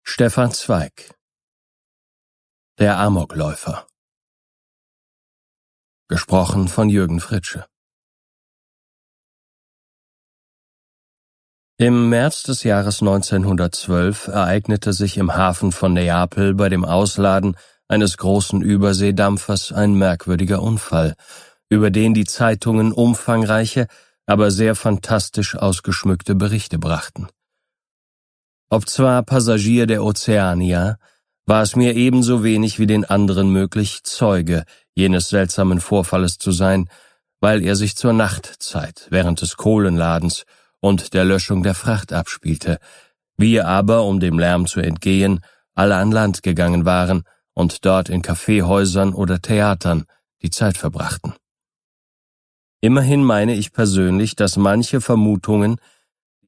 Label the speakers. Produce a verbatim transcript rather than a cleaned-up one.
Speaker 1: Stefan Zweig. Der Amokläufer. Gesprochen von Jürgen Fritsche. Im März des Jahres neunzehnhundertzwölf ereignete sich im Hafen von Neapel bei dem Ausladen eines großen Überseedampfers ein merkwürdiger Unfall, über den die Zeitungen umfangreiche, aber sehr fantastisch ausgeschmückte Berichte brachten. Obzwar Passagier der Oceania, war es mir ebenso wenig wie den anderen möglich, Zeuge jenes seltsamen Vorfalles zu sein, weil er sich zur Nachtzeit während des Kohlenladens und der Löschung der Fracht abspielte, wir aber, um dem Lärm zu entgehen, alle an Land gegangen waren und dort in Kaffeehäusern oder Theatern die Zeit verbrachten. Immerhin meine ich persönlich, dass manche Vermutungen,